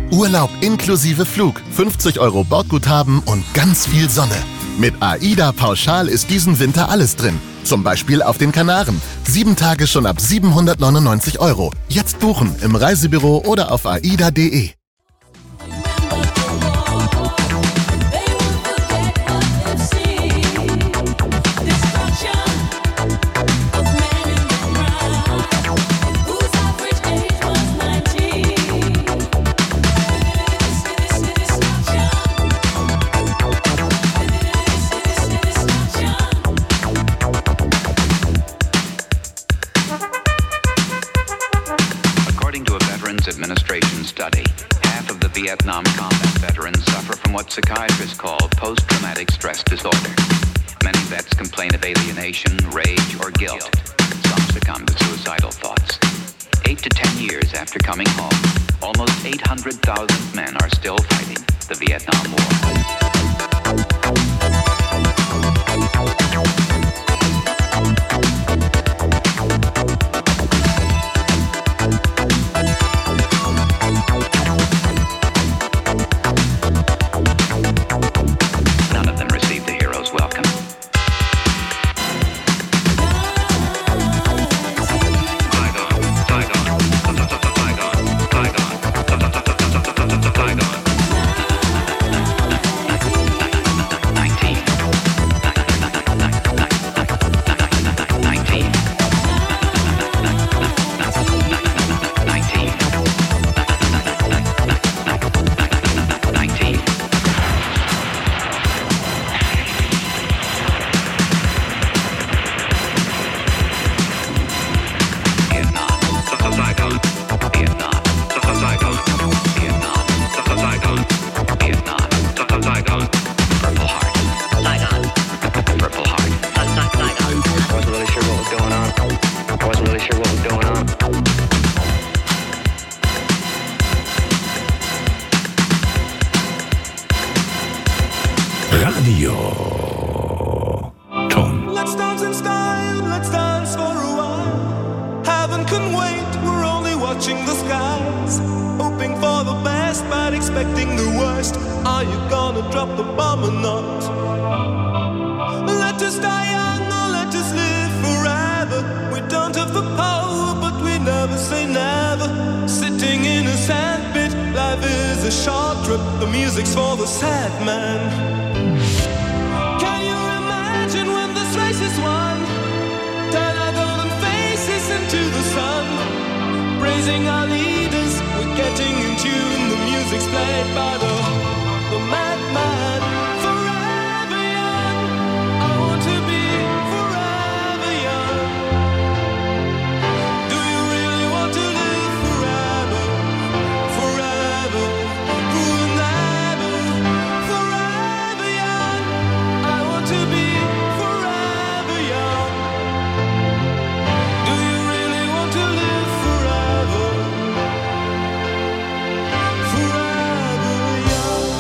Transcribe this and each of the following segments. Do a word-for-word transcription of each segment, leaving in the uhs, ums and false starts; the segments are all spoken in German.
Urlaub inklusive Flug, fünfzig Euro Bordguthaben und ganz viel Sonne. Mit AIDA Pauschal ist diesen Winter alles drin. Zum Beispiel auf den Kanaren. Sieben Tage schon ab siebenhundertneunundneunzig Euro. Jetzt buchen im Reisebüro oder auf aida punkt de. Administration study. Half of the Vietnam combat veterans suffer from what psychiatrists call post-traumatic stress disorder. Many vets complain of alienation, rage, or guilt. Some succumb to suicidal thoughts. Eight to ten years after coming home, almost eight hundred thousand men are still fighting the Vietnam War. Radio Ton. Let's dance in style, let's dance for a while. Heaven can wait, we're only watching the skies. Hoping for the best, but expecting the worst. Are you gonna drop the bomb or not? Let us die young or let us live forever. We don't have the power, but we never say never. Sitting in a sandpit, life is a short trip. The music's for the sad man. Can you imagine when this race is won? Turn our golden faces into the sun. Praising our leaders, we're getting in tune. The music's played by the, the madman. Forever young, I want to be forever young. Do you really want to live forever? Forever, forever, forever young. I want to be forever young. Do you really want to live forever? Forever young.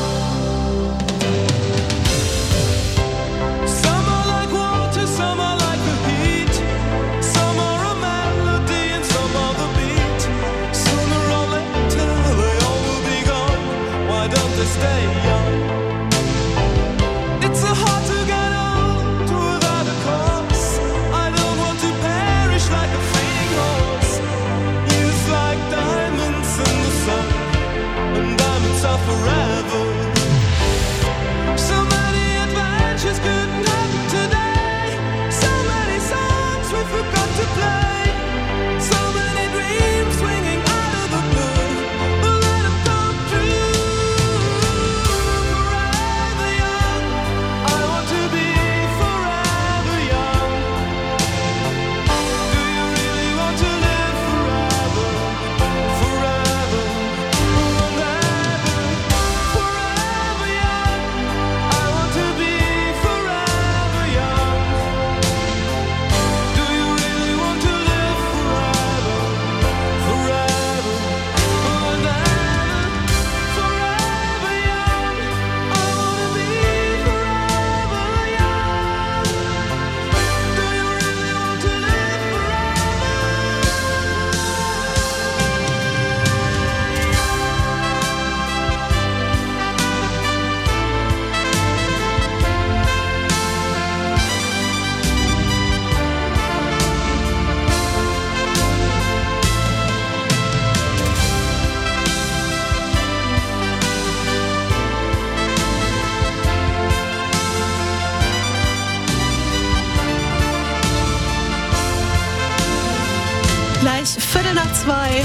Some are like water, some are like the heat. Some are a melody and some are the beat. Sooner or later they all will be gone. Why don't they stay young? It's so hard to get old without a cause. I don't want to perish like a fleeing horse. Youth like diamonds in the sun, and diamonds are forever. So many adventures couldn't happen today. So many songs we forgot to play. So many dreams swinging out of the blue. But let them come true.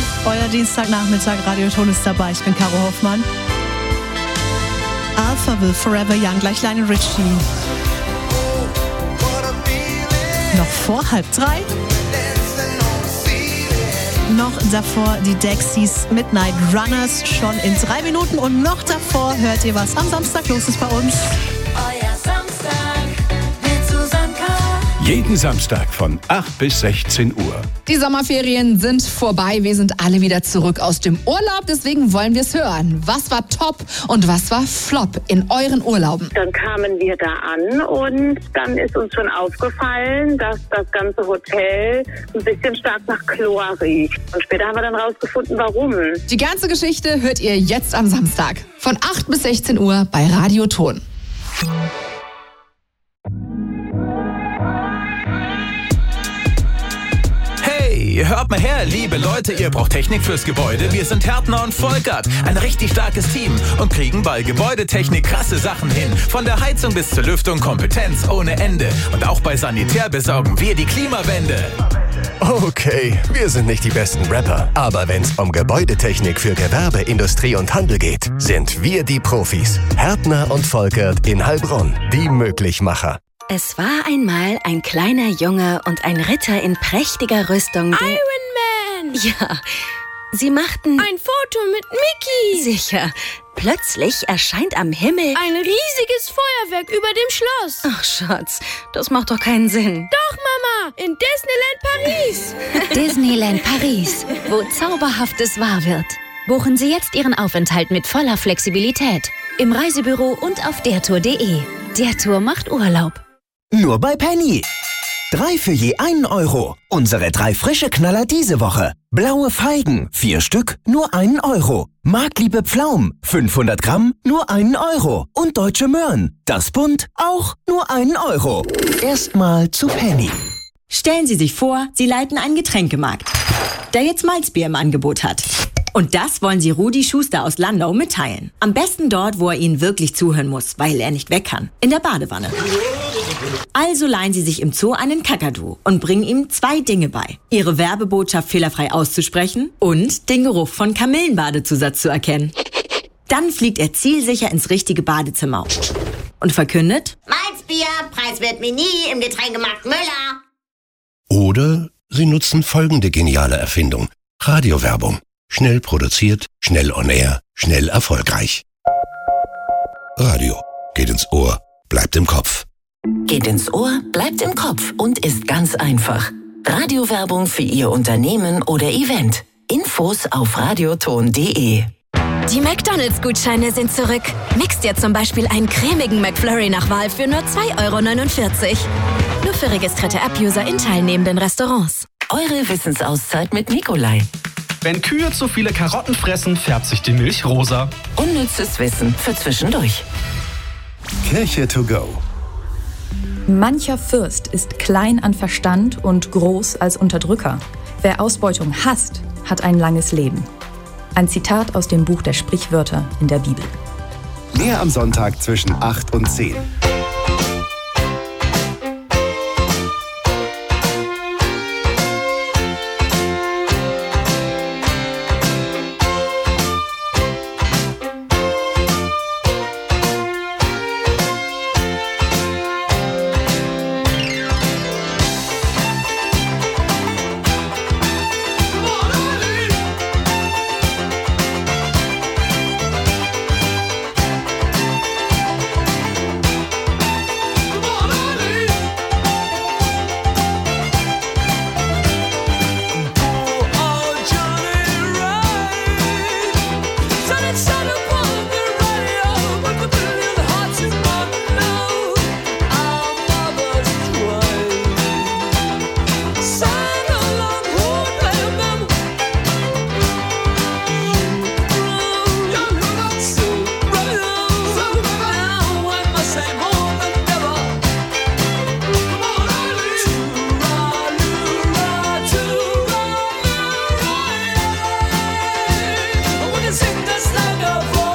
Euer Dienstagnachmittag, Radioton ist dabei. Ich bin Caro Hoffmann. Alphaville, Forever Young, gleich Lionel Richie. Noch vor halb drei. Noch davor die Dexys Midnight Runners, schon in drei Minuten. Und noch davor hört ihr, was am Samstag los ist bei uns. Euer Samstag mit Susanka. Jeden Samstag von acht bis sechzehn Uhr. Die Sommerferien sind vorbei. Wir sind alle wieder zurück aus dem Urlaub. Deswegen wollen wir es hören. Was war top und was war flop in euren Urlauben? Dann kamen wir da an und dann ist uns schon aufgefallen, dass das ganze Hotel ein bisschen stark nach Chlor riecht. Und später haben wir dann rausgefunden, warum. Die ganze Geschichte hört ihr jetzt am Samstag. Von acht bis sechzehn Uhr bei Radioton. Hey, hört mal her, liebe Leute, ihr braucht Technik fürs Gebäude. Wir sind Härtner und Volkert, ein richtig starkes Team und kriegen bei Gebäudetechnik krasse Sachen hin. Von der Heizung bis zur Lüftung, Kompetenz ohne Ende. Und auch bei Sanitär besorgen wir die Klimawende. Okay, wir sind nicht die besten Rapper, aber wenn's um Gebäudetechnik für Gewerbe, Industrie und Handel geht, sind wir die Profis. Härtner und Volkert in Heilbronn, die Möglichmacher. Es war einmal ein kleiner Junge und ein Ritter in prächtiger Rüstung. Iron Man! Ja, sie machten... Ein Foto mit Mickey! Sicher. Plötzlich erscheint am Himmel... Ein riesiges Feuerwerk über dem Schloss. Ach, Schatz, das macht doch keinen Sinn. Doch, Mama, in Disneyland Paris. Disneyland Paris, wo Zauberhaftes wahr wird. Buchen Sie jetzt Ihren Aufenthalt mit voller Flexibilität. Im Reisebüro und auf dertour punkt de. Der Tour macht Urlaub. Nur bei Penny. Drei für je einen Euro. Unsere drei frische Knaller diese Woche. Blaue Feigen, vier Stück, nur einen Euro. Markliebe Pflaumen, fünfhundert Gramm, nur einen Euro. Und deutsche Möhren, das Bund, auch nur einen Euro. Erstmal zu Penny. Stellen Sie sich vor, Sie leiten einen Getränkemarkt, der jetzt Malzbier im Angebot hat. Und das wollen Sie Rudi Schuster aus Landau mitteilen. Am besten dort, wo er Ihnen wirklich zuhören muss, weil er nicht weg kann. In der Badewanne. Also leihen Sie sich im Zoo einen Kakadu und bringen ihm zwei Dinge bei. Ihre Werbebotschaft fehlerfrei auszusprechen und den Geruch von Kamillenbadezusatz zu erkennen. Dann fliegt er zielsicher ins richtige Badezimmer und verkündet: Malzbier, preiswert Mini im Getränkemarkt Müller. Oder Sie nutzen folgende geniale Erfindung. Radiowerbung. Schnell produziert, schnell on air, schnell erfolgreich. Radio. Geht ins Ohr, bleibt im Kopf. Geht ins Ohr, bleibt im Kopf und ist ganz einfach. Radiowerbung für Ihr Unternehmen oder Event. Infos auf radioton punkt de. Die McDonalds-Gutscheine sind zurück. Mix dir zum Beispiel einen cremigen McFlurry nach Wahl für nur zwei Euro neunundvierzig. Nur für registrierte App-User in teilnehmenden Restaurants. Eure Wissensauszeit mit Nikolai. Wenn Kühe zu viele Karotten fressen, färbt sich die Milch rosa. Unnützes Wissen für zwischendurch. Kirche to go. Mancher Fürst ist klein an Verstand und groß als Unterdrücker. Wer Ausbeutung hasst, hat ein langes Leben. Ein Zitat aus dem Buch der Sprichwörter in der Bibel. Mehr am Sonntag zwischen acht und zehn. Sing this like a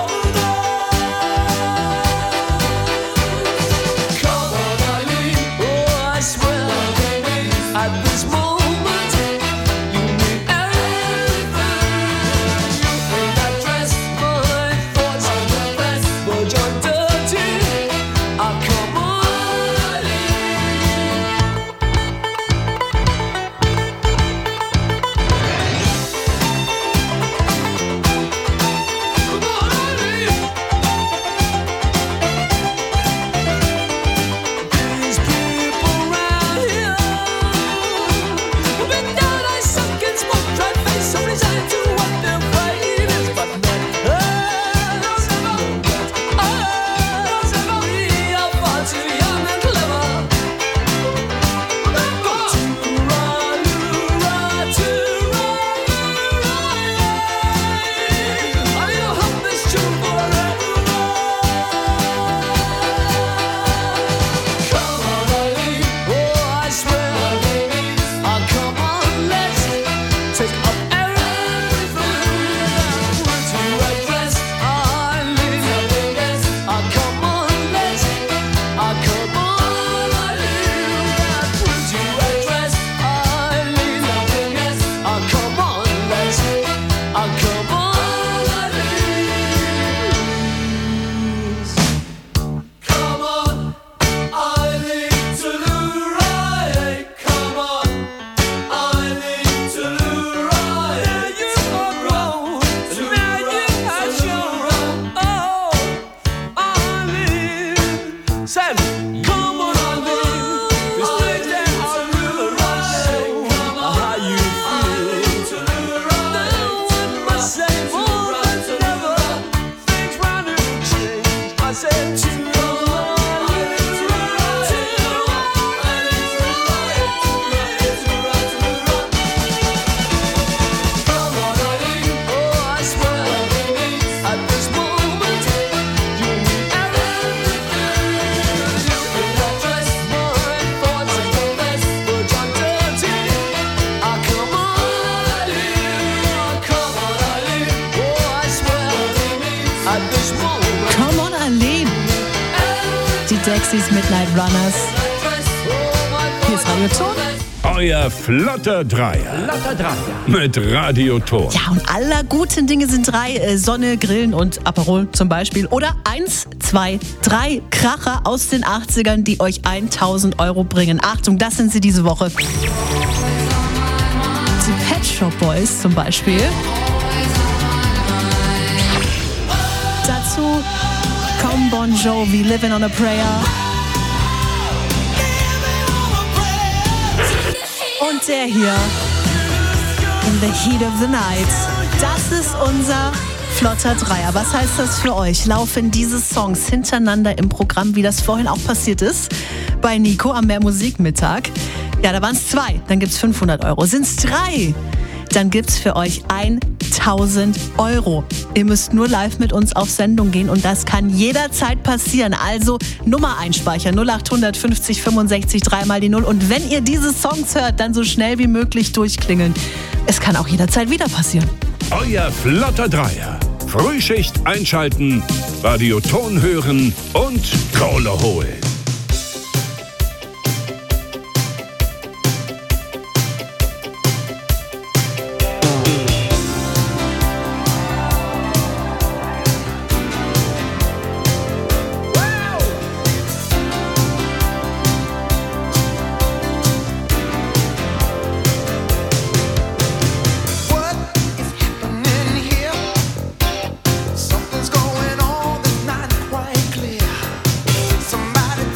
Come on, Arlene. Die Dexys Midnight Runners. Hier ist Radio Ton. Euer flotter Dreier. Flotter Dreier. Mit Radio Ton. Ja, und aller guten Dinge sind drei. Äh, Sonne, Grillen und Aperol zum Beispiel. Oder eins, zwei, drei Kracher aus den achtzigern, die euch tausend Euro bringen. Achtung, das sind sie diese Woche. Die Pet Shop Boys zum Beispiel. Dazu kommen Bon Jovi, Living on a Prayer. Und der hier, In the Heat of the Night. Das ist unser flotter Dreier. Was heißt das für euch? Laufen diese Songs hintereinander im Programm, wie das vorhin auch passiert ist, bei Nico am Mehr Musik Mittag? Ja, da waren es zwei, dann gibt's fünfhundert Euro. Sind es drei, dann gibt's für euch tausend Euro. Ihr müsst nur live mit uns auf Sendung gehen und das kann jederzeit passieren. Also Nummer einspeichern, null acht fünfzig fünfundsechzig, dreimal die Null. Und wenn ihr diese Songs hört, dann so schnell wie möglich durchklingeln. Es kann auch jederzeit wieder passieren. Euer flotter Dreier. Frühschicht einschalten, Radio Ton hören und Kohle holen. Something's going on that's not quite clear. Somebody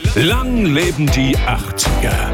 Lang leben die achtziger.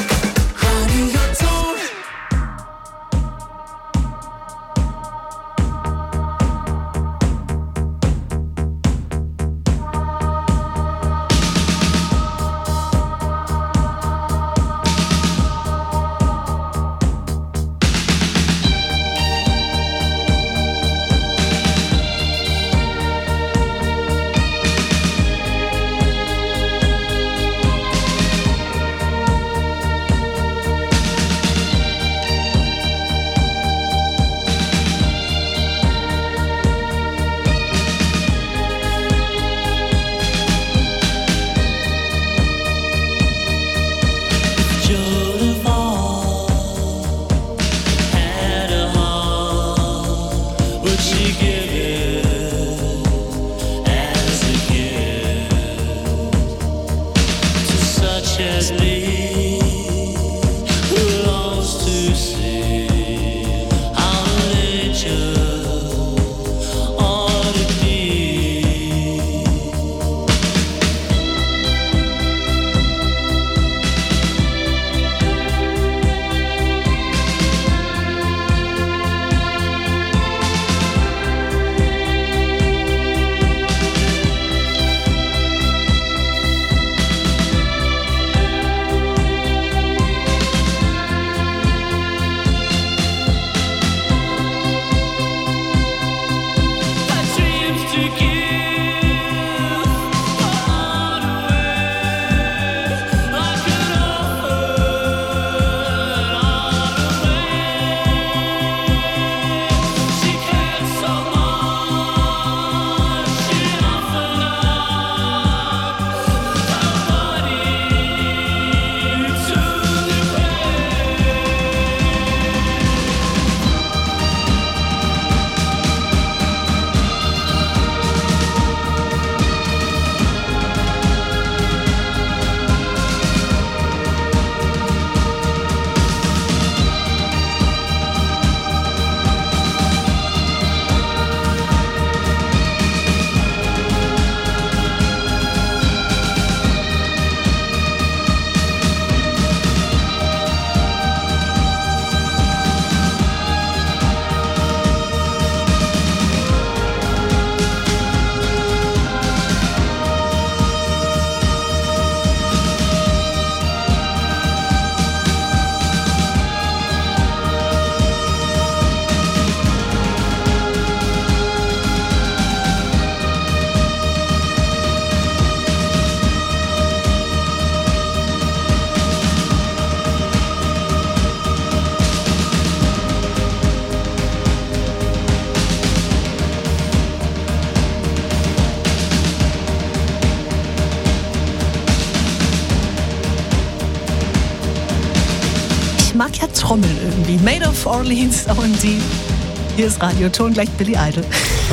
Ich mag ja Trommeln irgendwie. Made of Orleans und die. Hier ist Radioton, gleich Billy Idol.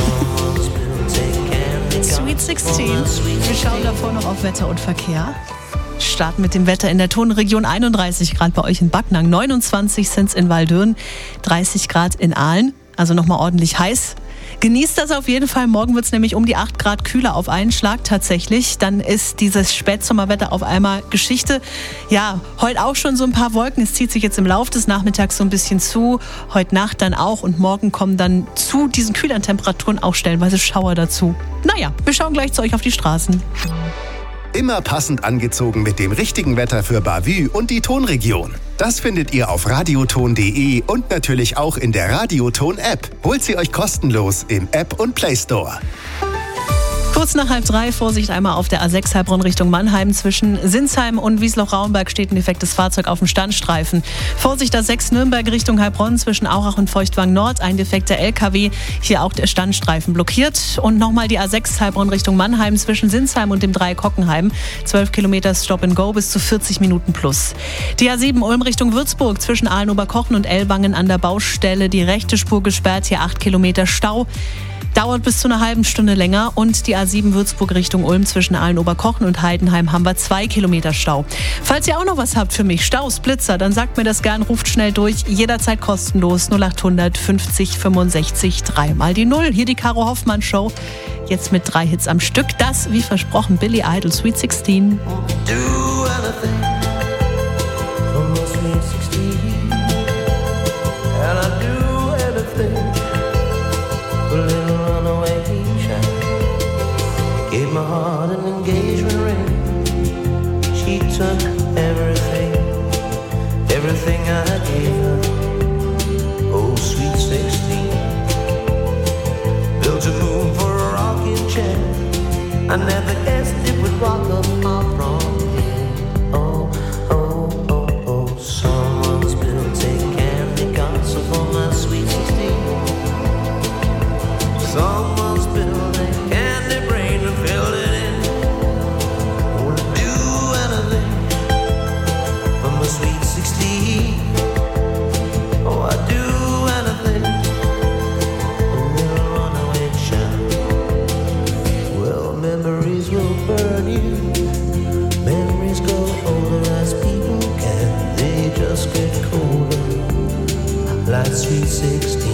Sweet sechzehn. Wir schauen davor noch auf Wetter und Verkehr. Starten mit dem Wetter in der Tonregion. einunddreißig Grad bei euch in Backnang, neunundzwanzig sind es in Waldürn, dreißig Grad in Aalen. Also nochmal ordentlich heiß. Genießt das auf jeden Fall. Morgen wird es nämlich um die acht Grad kühler auf einen Schlag tatsächlich. Dann ist dieses Spätsommerwetter auf einmal Geschichte. Ja, heute auch schon so ein paar Wolken. Es zieht sich jetzt im Laufe des Nachmittags so ein bisschen zu. Heute Nacht dann auch. Und morgen kommen dann zu diesen kühleren Temperaturen auch stellenweise Schauer dazu. Naja, wir schauen gleich zu euch auf die Straßen. Immer passend angezogen mit dem richtigen Wetter für Bavü und die Tonregion. Das findet ihr auf radioton punkt de und natürlich auch in der Radioton-App. Holt sie euch kostenlos im App und Play Store. Kurz nach halb drei, Vorsicht einmal auf der A sechs Heilbronn Richtung Mannheim. Zwischen Sinsheim und Wiesloch-Raumberg steht ein defektes Fahrzeug auf dem Standstreifen. Vorsicht A sechs Nürnberg Richtung Heilbronn zwischen Aurach und Feuchtwang Nord. Ein defekter L K W, hier auch der Standstreifen blockiert. Und nochmal die A sechs Heilbronn Richtung Mannheim zwischen Sinsheim und dem Dreieck Hockenheim. zwölf Kilometer Stop and Go bis zu vierzig Minuten plus. Die A sieben Ulm Richtung Würzburg zwischen Aalen-Oberkochen und Ellwangen an der Baustelle. Die rechte Spur gesperrt, hier acht Kilometer Stau. Dauert bis zu einer halben Stunde länger und die A sieben Würzburg Richtung Ulm zwischen Aalen-Oberkochen und Heidenheim haben wir zwei Kilometer Stau. Falls ihr auch noch was habt für mich, Staus, Blitzer, dann sagt mir das gern, ruft schnell durch, jederzeit kostenlos null achthundert fünfzig fünfundsechzig drei mal die Null. Hier die Caro Hoffmann Show, jetzt mit drei Hits am Stück. Das, wie versprochen, Billy Idol, Sweet sixteen. Do anything for my sweet sixteen, and I do anything for a little runaway child. Gave my heart an engagement ring. She took everything, everything I gave her. Oh, sweet sixteen, built a moon for a rocking chair. I never guessed it would rock up my prom. Oh, oh, oh, oh, someone's built a candy castle for my sweet sixteen. Someone's built a candy brain and filled it in. Oh, I'd do anything for my sweet sixteen. Oh, I'd do anything, a little runaway child. Well, memories will burn you. Memories grow older as people can. They just get colder, like sweet sixteen.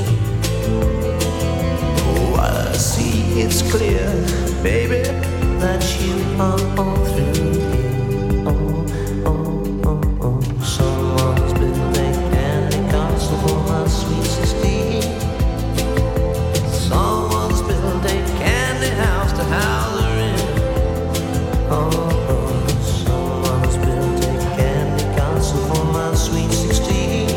Oh, I see it's clear, baby, that you are all through here. Oh, oh, oh, oh, someone's built a candy castle for my sweet sixteen. Someone's built a candy house to house her in. Oh, oh, someone's built a candy castle for my sweet sixteen.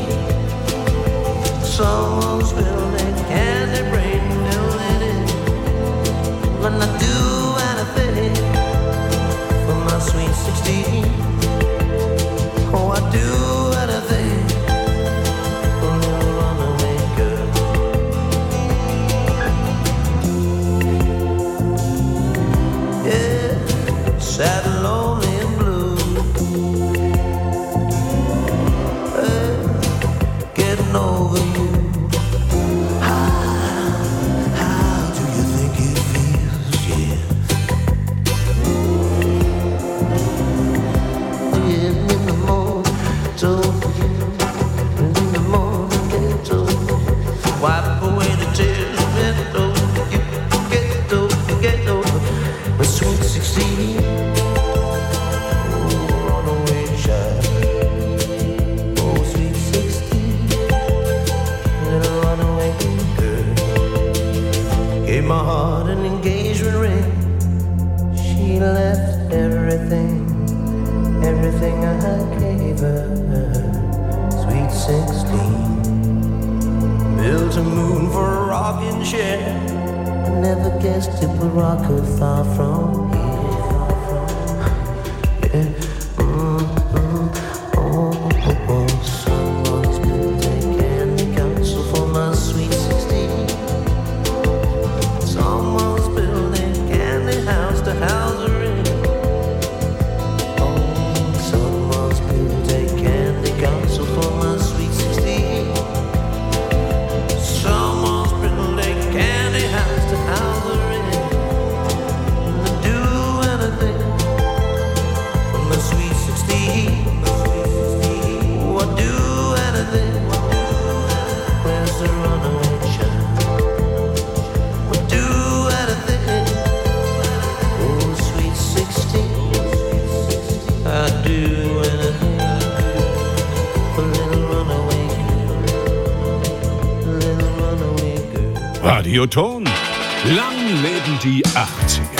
Someone's built a candy brain and filled it in. When I do anything for my sweet sixteen. Oh, I do anything for a little runaway girl. Yeah, sad and lonely and blue. Hey, getting over you. How, how do you think it feels? Yeah. Yeah, in the morning, told you. In the morning, they told you. Wipe away the tears, get over you. Get over, get over my sweet sixteen. Oh, runaway child. Oh, sweet sixteen. Little runaway girl. Gave my heart an engagement ring. She left everything, everything I gave her. Sweet sixteen. Built a moon for a rocking chair. I never guessed it would rock her far from here. Yeah. Mm, mm, oh, oh, oh. Someone's built a candy castle for my sweet sixteen. Someone's built a candy house to house her in. Oh, someone's built a candy castle for my sweet sixteen. Someone's built a candy house to house her in. I'd do anything for my sweet sixteen. Oh, I'd do anything. Where's the runaway child? I'd do anything. Oh, sweet sixteen. I'd do anything for a little runaway girl. A little runaway girl. Radioton. Lang leben die achtziger.